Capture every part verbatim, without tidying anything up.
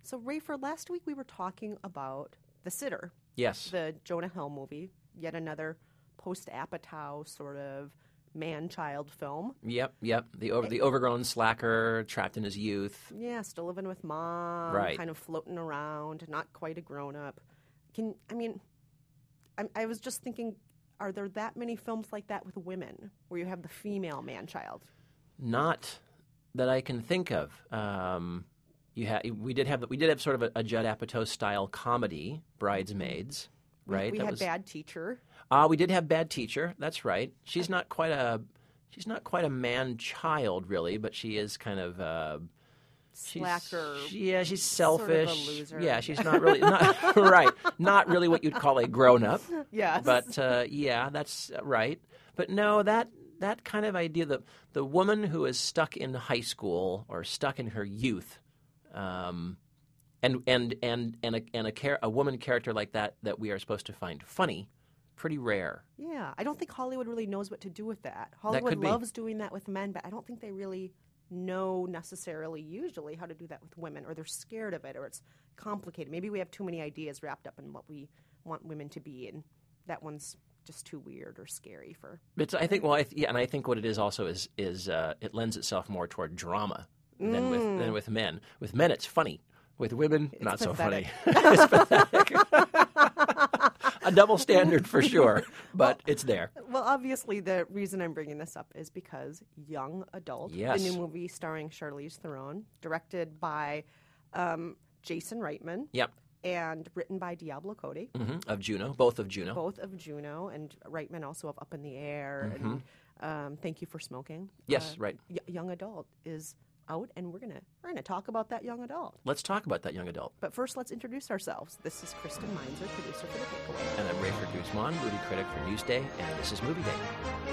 So, Rafer, last week we were talking about The Sitter. Yes. The Jonah Hill movie. Yet another post-Apatow sort of man-child film. Yep, yep. The over the overgrown slacker trapped in his youth. Yeah, still living with mom. Right. Kind of floating around. Not quite a grown-up. Can I mean, I, I was just thinking, are there that many films like that with women where you have the female man-child? Not that I can think of. Um, you ha- we did have we did have sort of a, a Judd Apatow style comedy, Bridesmaids, right? We, we that had was, Bad Teacher. Ah, uh, we did have Bad Teacher. That's right. She's not quite a she's not quite a man-child really, but she is kind of uh, she's, slacker. She, yeah, she's selfish. Sort of a loser. Yeah, she's not really not right. Not really what you'd call a grown-up. Yes. But uh, yeah, that's right. But no, that. That kind of idea, the the woman who is stuck in high school or stuck in her youth, um, and and and and a and a, char- a woman character like that that we are supposed to find funny, pretty rare. Yeah, I don't think Hollywood really knows what to do with that. Hollywood could be. loves doing that with men, but I don't think they really know necessarily usually how to do that with women, or they're scared of it, or it's complicated. Maybe we have too many ideas wrapped up in what we want women to be, and that one's just too weird or scary for. It's I think well I th- yeah, and I think what it is also is is uh, it lends itself more toward drama than Mm. with than with men. With men, it's funny. With women, It's not pathetic. so funny. It's pathetic. A double standard for sure, but it's there. Well, obviously, the reason I'm bringing this up is because Young Adult, Yes. the new movie starring Charlize Theron, directed by um, Jason Reitman, Yep. and written by Diablo Cody. hmm Of Juno, both of Juno. Both of Juno and Reitman, also of Up in the Air and um, Thank You for Smoking. Yes, Uh, right. Y- Young Adult is out, and we're gonna we're gonna talk about that Young Adult. Let's talk about that young adult. But first, let's introduce ourselves. This is Kristen Meinzer, producer for The Takeaway. And I'm Rayford Guzman, movie critic for Newsday, and this is Movie Day.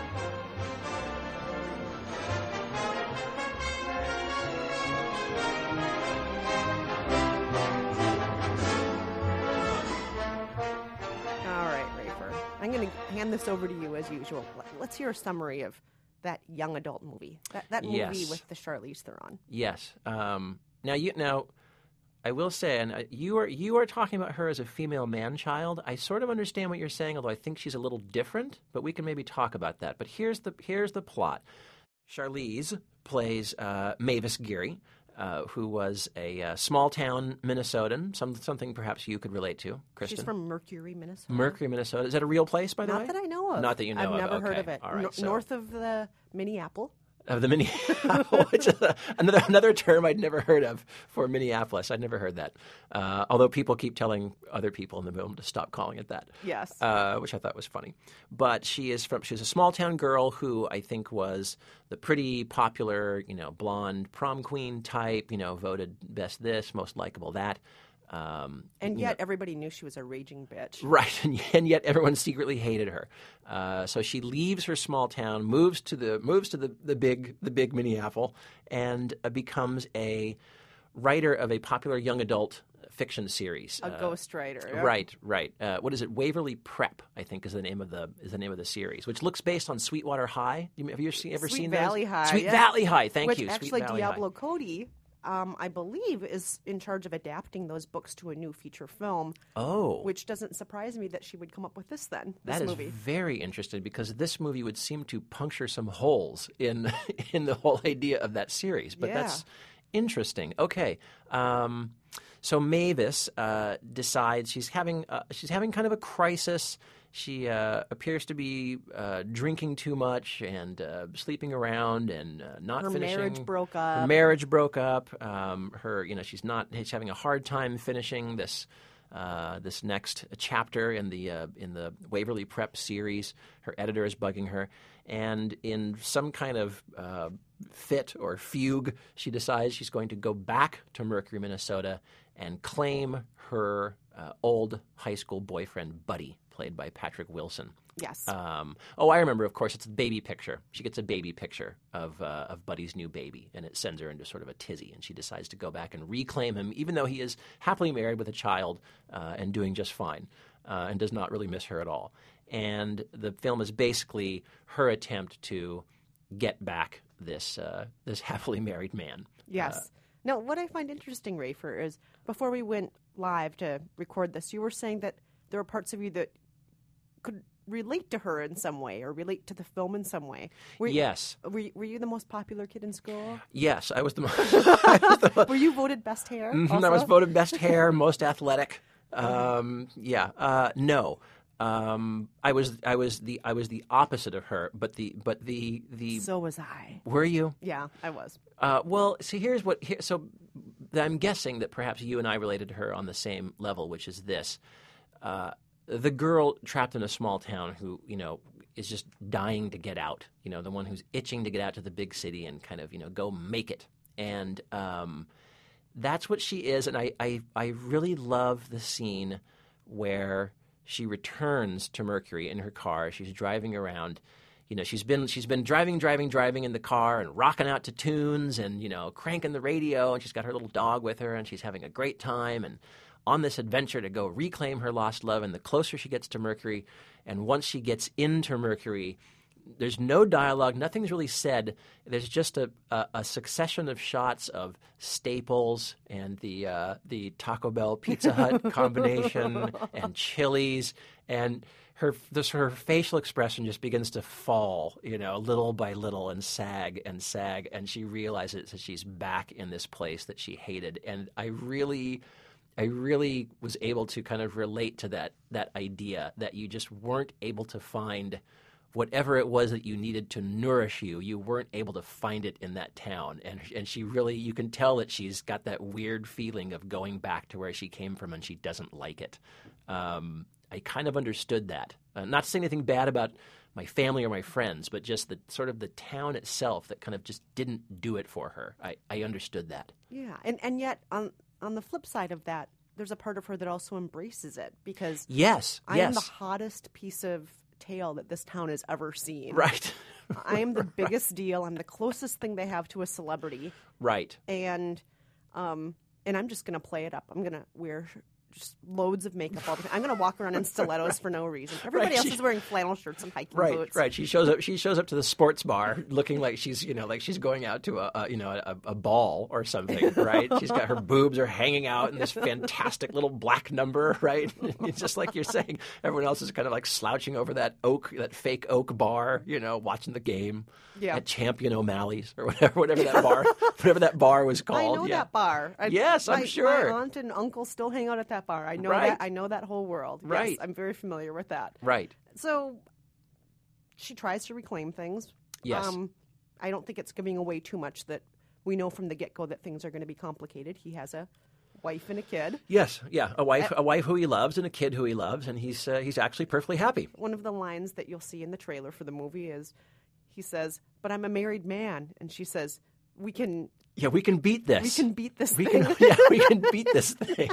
All right, Rafer. I'm going to hand this over to you as usual. Let- Let's hear a summary of that Young Adult movie. That that movie Yes. with the Charlize Theron. Yes. Um, now you now, I will say, and uh, you are you are talking about her as a female man-child. I sort of understand what you're saying, although I think she's a little different. But we can maybe talk about that. But here's the here's the plot. Charlize plays uh, Mavis Geary, uh, who was a uh, small-town Minnesotan, some, something perhaps you could relate to, Kristen. She's from Mercury, Minnesota. Mercury, Minnesota. Is that a real place, by the Not way? that I know of. Not that you know I've of. never heard Okay. of it. All right, Nor- so- North of the Minneapolis. Of the Minneapolis, which is a, another another term I'd never heard of for Minneapolis. I'd never heard that. Uh, although people keep telling other people in the room to stop calling it that. Yes. Uh, which I thought was funny. But she is from she's a small town girl who I think was the pretty popular, you know, blonde prom queen type. You know, voted best this, most likable that. Um, and you yet know, everybody knew she was a raging bitch. Right, and, and yet everyone secretly hated her. Uh, so she leaves her small town, moves to the moves to the, the big the big Minneapolis, and uh, becomes a writer of a popular young adult fiction series. A Uh, ghostwriter. yeah. Right, right. Uh, what is it? Waverly Prep, I think, is the name of the is the name of the series, which looks based on Sweetwater High. You- Have you ever seen, ever Sweet seen Valley those? High, Sweet yeah. Valley High. Thank Which you. actually Sweet Valley Diablo High. Cody, um, I believe, is in charge of adapting those books to a new feature film. Oh, Which doesn't surprise me that she would come up with this then. This That is movie. very interesting because this movie would seem to puncture some holes in in the whole idea of that series. But Yeah. that's interesting. Okay, um, so Mavis uh, decides she's having uh, she's having kind of a crisis. She uh, appears to be uh, drinking too much and uh, sleeping around and uh, not Her finishing. marriage broke Her up. marriage broke up. Um, her, you know, she's not. She's having a hard time finishing this uh, this next chapter in the uh, in the Waverly Prep series. Her editor is bugging her, and in some kind of uh, fit or fugue, she decides she's going to go back to Mercury, Minnesota, and claim her uh, old high school boyfriend, Buddy, played by Patrick Wilson. Yes. Um, oh, I remember, of course, it's a baby picture. She gets a baby picture of uh, of Buddy's new baby, and it sends her into sort of a tizzy, and she decides to go back and reclaim him, even though he is happily married with a child uh, and doing just fine, uh, and does not really miss her at all. And the film is basically her attempt to get back this uh, this happily married man. Yes. Uh, Now, what I find interesting, Rafer, is before we went live to record this, you were saying that there were parts of you that could relate to her in some way or relate to the film in some way. Were, Yes. Were, you- were you the most popular kid in school? Yes, I was the most. I was the most Were you voted best hair? Mhm, also? I was voted best hair, most athletic. Um, yeah, uh, no, um, I was I was the I was the opposite of her. But the but the the So was I. were you? Yeah, I was. Uh, well, see, here's what. Here, so I'm guessing that perhaps you and I related to her on the same level, which is this: uh, the girl trapped in a small town who, you know, is just dying to get out. You know, the one who's itching to get out to the big city and kind of, you know, go make it. And um, that's what she is. And I, I, I really love the scene where she returns to Mercury in her car. She's driving around. You know, she's been she's been driving, driving, driving in the car and rocking out to tunes and, you know, cranking the radio. And she's got her little dog with her and she's having a great time and on this adventure to go reclaim her lost love. And the closer she gets to Mercury, and once she gets into Mercury, there's no dialogue. Nothing's really said. There's just a, a, a succession of shots of Staples and the uh, the Taco Bell Pizza Hut combination and Chili's, and her this her facial expression just begins to fall, you know, little by little, and sag and sag, and she realizes that she's back in this place that she hated. And I really. I really was able to kind of relate to that that idea that you just weren't able to find whatever it was that you needed to nourish you. You weren't able to find it in that town. And and she really, you can tell that she's got that weird feeling of going back to where she came from and she doesn't like it. Um, I kind of understood that. Uh, not to say anything bad about my family or my friends, but just the sort of the town itself that kind of just didn't do it for her. I, I understood that. Yeah, and, and yet on on the flip side of that, there's a part of her that also embraces it because Yes, I yes. am the hottest piece of tail that this town has ever seen. Right. I am the biggest deal. I'm the closest thing they have to a celebrity, Right. and um, and I'm just gonna play it up. I'm gonna wear just loads of makeup all the time. I'm gonna walk around in stilettos for no reason. Everybody Right, else she- is wearing flannel shirts and hiking Right, boots. right. She shows up. She shows up to the sports bar looking like she's, you know, like she's going out to a, a you know, a, a ball or something. Right. She's got her boobs are hanging out in this fantastic little black number. Right. It's just like you're saying. Everyone else is kind of like slouching over that oak, that fake oak bar. You know, watching the game Yeah. at Champion O'Malley's or whatever, whatever that bar, whatever that bar was I called. know yeah. that bar. I, Yes, I'm my, sure. My aunt and uncle still hang out at that bar. I know Right. that. I know that whole world. Yes, Right. I'm very familiar with that. Right. So she tries to reclaim things. Yes. Um, I don't think it's giving away too much that we know from the get-go that things are going to be complicated. He has a wife and a kid. Yes. Yeah. A wife, a wife who he loves, and a kid who he loves, and he's uh, he's actually perfectly happy. One of the lines that you'll see in the trailer for the movie is, he says, "But I'm a married man," and she says, "We can, Yeah, we can beat this. we can beat this We thing." can, yeah, we can beat this thing,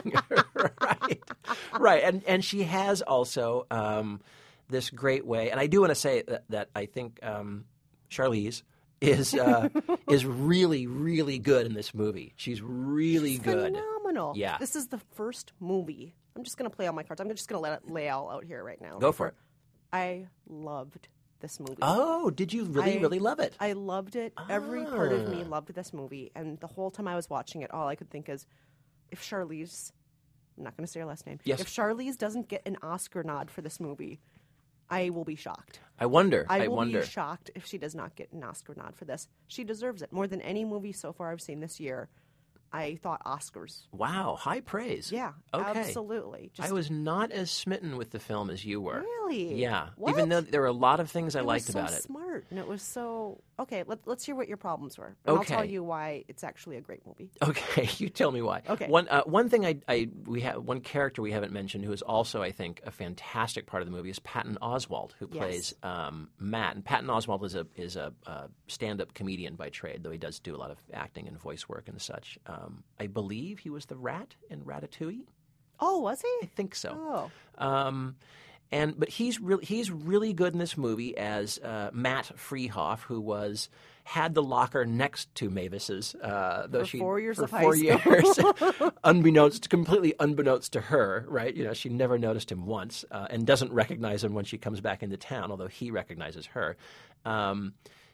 right? Right, and and she has also um, this great way, and I do want to say that, that I think um, Charlize is uh, is really really good in this movie. She's really She's good. phenomenal. Yeah. This is the first movie. I'm just going to play all my cards. I'm just going to let it lay all out here right now. Go for it. I loved this movie. Oh, did you really I- really love it? I loved it. Every part of me Ah. loved this movie. And the whole time I was watching it, all I could think is, if Charlize, I'm not going to say her last name, Yes. if Charlize doesn't get an Oscar nod for this movie, I will be shocked. I wonder. I, I, will wonder. be shocked if she does not get an Oscar nod for this. She deserves it more than any movie so far I've seen this year. I thought Oscars. Wow, high praise. Yeah, Okay. absolutely. Just I was not as smitten with the film as you were. really, Yeah, What? even though there were a lot of things I it liked was so about it. smart, and it was so okay. Let, let's hear what your problems were, and I'll tell Okay. you why it's actually a great movie. Okay, you tell me why. Okay. One uh, one thing I, I we have one character we haven't mentioned who is also I think a fantastic part of the movie is Patton Oswalt, who Yes. plays um, Matt. And Patton Oswalt is a is a uh, stand up comedian by trade, though he does do a lot of acting and voice work and such. Um, I believe he was the rat in Ratatouille. Oh, was I he? think so. Oh, Um, and but he's really he's really good in this movie as uh, Matt Freehoff, who was had the locker next to Mavis's. Uh, though For she four years for of high four school. years, unbeknownst, completely unbeknownst to her, right? You know, she never noticed him once, uh, and doesn't recognize him when she comes back into town, although he recognizes her. Um,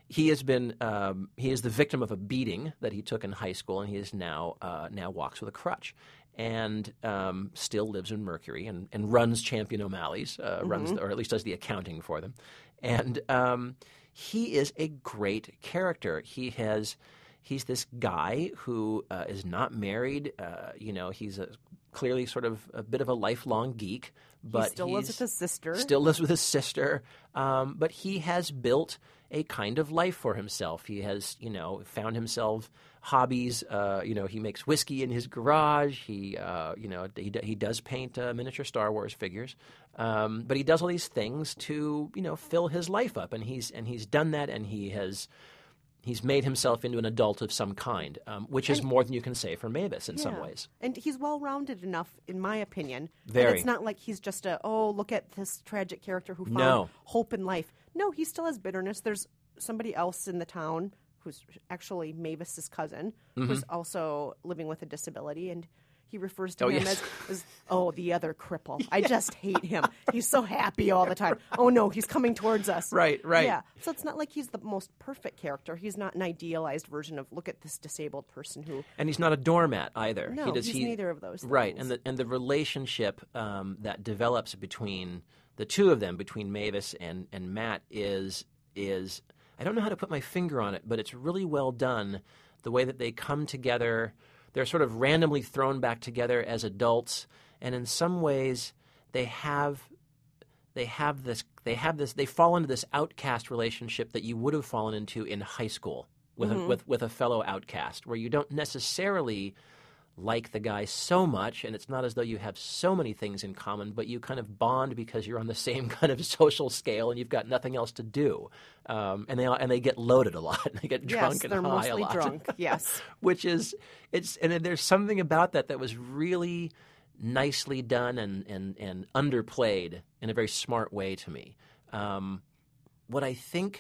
he has been um, he is the victim of a beating that he took in high school, and he is now uh, now walks with a crutch, and um, still lives in Mercury and, and runs Champion O'Malley's, uh, mm-hmm. runs the, or at least does the accounting for them, and um, he is a great character. He has he's this guy who uh, is not married. Uh, you know, he's a, clearly sort of a bit of a lifelong geek, but he still lives with his sister. Still lives with his sister, um, but he has built a kind of life for himself. He has, you know, found himself hobbies. Uh, you know, he makes whiskey in his garage. He, uh, you know, he he does paint uh, miniature Star Wars figures, um, but he does all these things to, you know, fill his life up, and he's and he's done that, and he has. He's made himself into an adult of some kind, um, which is and, more than you can say for Mavis in yeah. some ways. And he's well-rounded enough, in my opinion. Very. And it's not like he's just a, oh, look at this tragic character who found no. hope in life. No, he still has bitterness. There's somebody else in the town who's actually Mavis's cousin, mm-hmm. who's also living with a disability, and he refers to oh, him yes. as, as, oh, the other cripple. I just hate him. He's so happy all the time. Oh, no, he's coming towards us. Right, right. Yeah, so it's not like he's the most perfect character. He's not an idealized version of, look at this disabled person who... And he's not a doormat either. No, he does, he's he, neither of those things. Right, and the, and the relationship um, that develops between the two of them, between Mavis and, and Matt, is is... I don't know how to put my finger on it, but it's really well done, the way that they come together. They're sort of randomly thrown back together as adults, and in some ways they have they have this they have this they fall into this outcast relationship that you would have fallen into in high school with mm-hmm. a, with with a fellow outcast, where you don't necessarily like the guy so much, and it's not as though you have so many things in common, but you kind of bond because you're on the same kind of social scale and you've got nothing else to do. Um, and they and they get loaded a lot. They get drunk yes, and they're high mostly a lot. drunk. Yes, which is it's and there's something about that that was really nicely done and and and underplayed in a very smart way to me. Um, what I think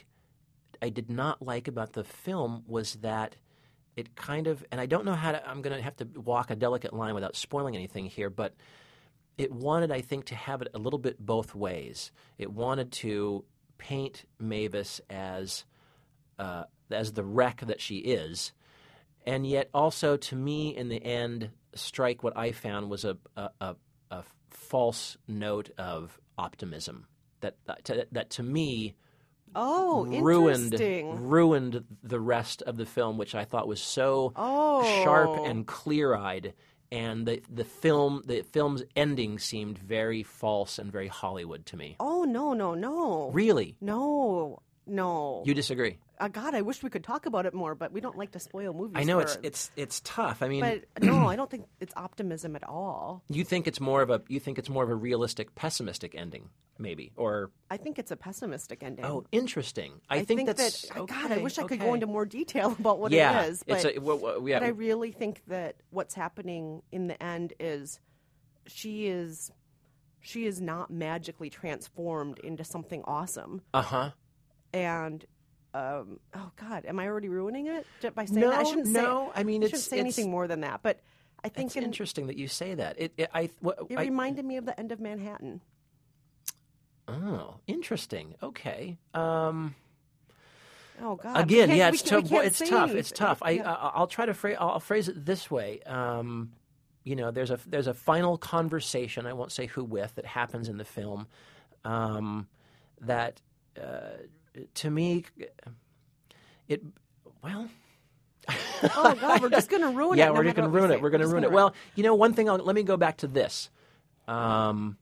I did not like about the film was that it kind of, and I don't know how to, I'm going to have to walk a delicate line without spoiling anything here, but it wanted, I think, to have it a little bit both ways. It wanted to paint Mavis as uh, as the wreck that she is, and yet also, to me, in the end, strike what I found was a a, a, a false note of optimism that that to, that to me. Oh, ruined interesting. ruined the rest of the film, which I thought was so oh. sharp and clear-eyed, and the the film the film's ending seemed very false and very Hollywood to me. Oh no no no! Really? No no. You disagree? Uh, God, I wish we could talk about it more, but we don't like to spoil movies. I know for, it's it's it's tough. I mean, but no, I don't think it's optimism at all. You think it's more of a you think it's more of a realistic, pessimistic ending, maybe, or I think it's a pessimistic ending. Oh, interesting. I, I think, think that's that. okay, God, I wish I could okay. go into more detail about what yeah, it is. But, it's a, well, well, yeah. but I really think that what's happening in the end is she is she is not magically transformed into something awesome. Uh huh. And um, oh God, am I already ruining it by saying no, that? I shouldn't no. say. I mean, I it's shouldn't say it's, anything more than that. But I think it's in, interesting that you say that. It, it I, what, it I, reminded me of the end of Manhattan. Oh, interesting. Okay. Um, oh God. Again, yeah, it's tough. It's tough. It's tough. I, yeah. I I'll try to phrase. I'll phrase it this way. Um, you know, there's a there's a final conversation. I won't say who with that happens in the film. Um, that uh, to me, it well. Oh God, we're just going to ruin yeah, it. Yeah, no we're just going to ruin it. We're going to ruin it. Well, you know, one thing. I'll, let me go back to this. Um,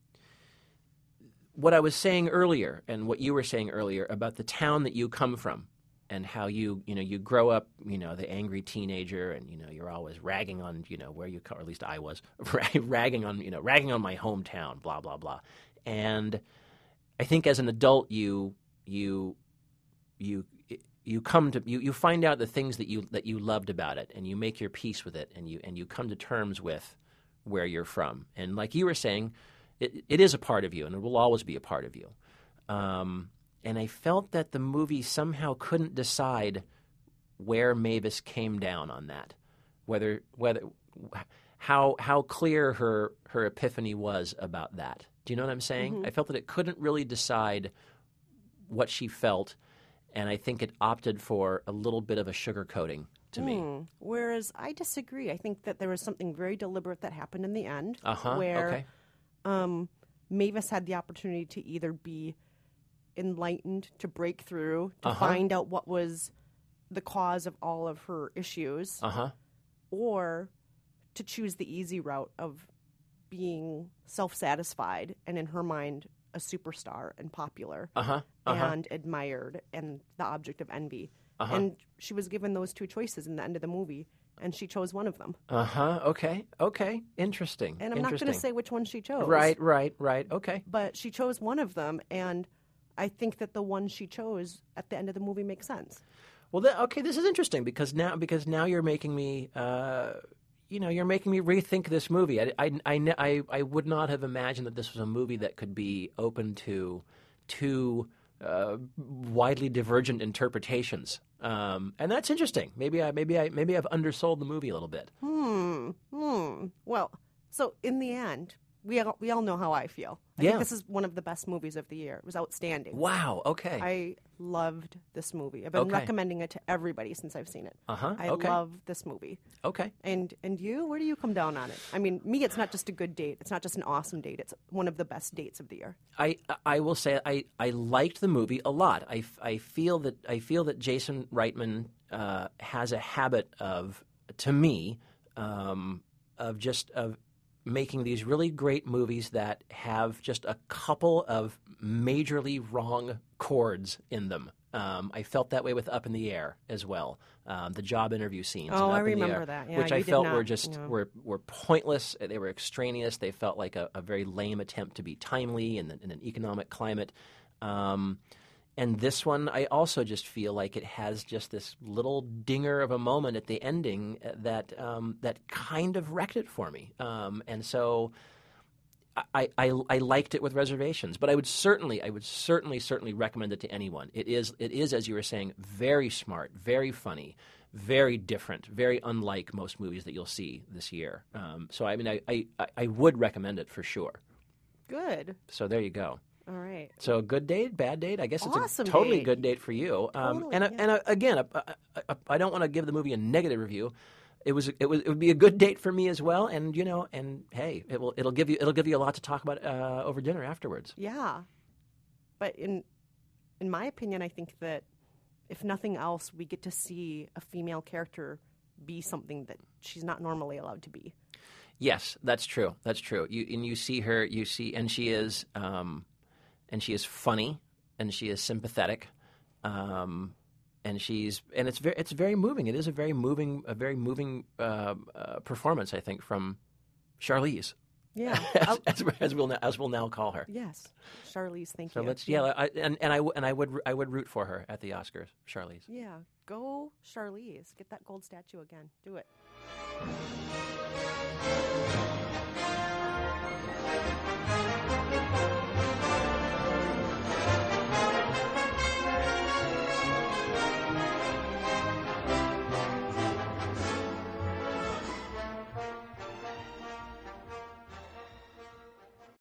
what I was saying earlier, and what you were saying earlier about the town that you come from, and how you, you know, you grow up, you know, the angry teenager, and you know, you're always ragging on, you know, where you, or at least I was, ragging on, you know, ragging on my hometown, blah blah blah. And I think as an adult, you, you, you. You come to you, you find out the things that you that you loved about it, and you make your peace with it, and you and you come to terms with where you're from. And like you were saying, it, it is a part of you, and it will always be a part of you. Um, and I felt that the movie somehow couldn't decide where Mavis came down on that, whether whether how how clear her her epiphany was about that. Do you know what I'm saying? Mm-hmm. I felt that it couldn't really decide what she felt. and I think it opted for a little bit of a sugarcoating to me. Hmm. Whereas I disagree. I think that there was something very deliberate that happened in the end, Uh-huh, where okay. um, Mavis had the opportunity to either be enlightened, to break through, to Uh-huh. find out what was the cause of all of her issues, Uh-huh. or to choose the easy route of being self-satisfied and, in her mind, a superstar and popular Uh-huh. Uh-huh. and admired and the object of envy. Uh-huh. And she was given those two choices in the end of the movie, and she chose one of them. Uh-huh. Okay. Okay. Interesting. And I'm not Interesting. going to say which one she chose. Right, right, right. Okay. But she chose one of them, and I think that the one she chose at the end of the movie makes sense. Well, th- okay, this is interesting because now because now you're making me, uh, you know, you're making me rethink this movie. I, I, I, ne- I, I would not have imagined that this was a movie that could be open to two uh, widely divergent interpretations, um, and that's interesting. Maybe I maybe I maybe I've undersold the movie a little bit. Hmm. Hmm. Well, so in the end, we all, we all know how I feel. I Yeah. think this is one of the best movies of the year. It was outstanding. Wow. Okay. I loved this movie. I've been Okay. recommending it to everybody since I've seen it. Uh huh. I Okay. love this movie. Okay. And and you, where do you come down on it? I mean, me, it's not just a good date. It's not just an awesome date. It's one of the best dates of the year. I I will say I, I liked the movie a lot. I, I feel that I feel that Jason Reitman uh, has a habit of, to me, um, of just of making these really great movies that have just a couple of majorly wrong chords in them. Um, I felt that way with Up in the Air as well. Um, the job interview scenes. Oh, in Up I in the remember Air, that. Yeah, which you I did felt were not- just yeah. were were pointless. They were extraneous. They felt like a, a very lame attempt to be timely in, in an economic climate. Um, and this one, I also just feel like it has just this little dinger of a moment at the ending that um, that kind of wrecked it for me. Um, and so. I, I, I liked it with reservations, but I would certainly I would certainly certainly recommend it to anyone. It is it is as you were saying, very smart, very funny, very different, very unlike most movies that you'll see this year. Um, so I mean I, I, I would recommend it for sure. Good. So there you go. All right. So good date, bad date. I guess it's Awesome a totally date. good date for you. Um, Totally, and yeah. and uh, again, uh, uh, uh, I don't want to give the movie a negative review. It was it was it would be a good date for me as well, and you know, and hey, it will it'll give you it'll give you a lot to talk about uh, over dinner afterwards. Yeah. But in in my opinion, I think that if nothing else, we get to see a female character be something that she's not normally allowed to be. Yes, that's true. That's true. You and you see her, you see, and she is, um, and she is funny, and she is sympathetic, um, and she's, and it's very, it's very moving. It is a very moving, a very moving uh, uh, performance, I think, from Charlize, Yeah. as, I'll- as, as we'll now, as we'll now call her. yes. Charlize, thank So you. let's, yeah, I, and and I w- and I would I would root for her at the Oscars, Charlize. Yeah. Go Charlize. Get that gold statue again. Do it.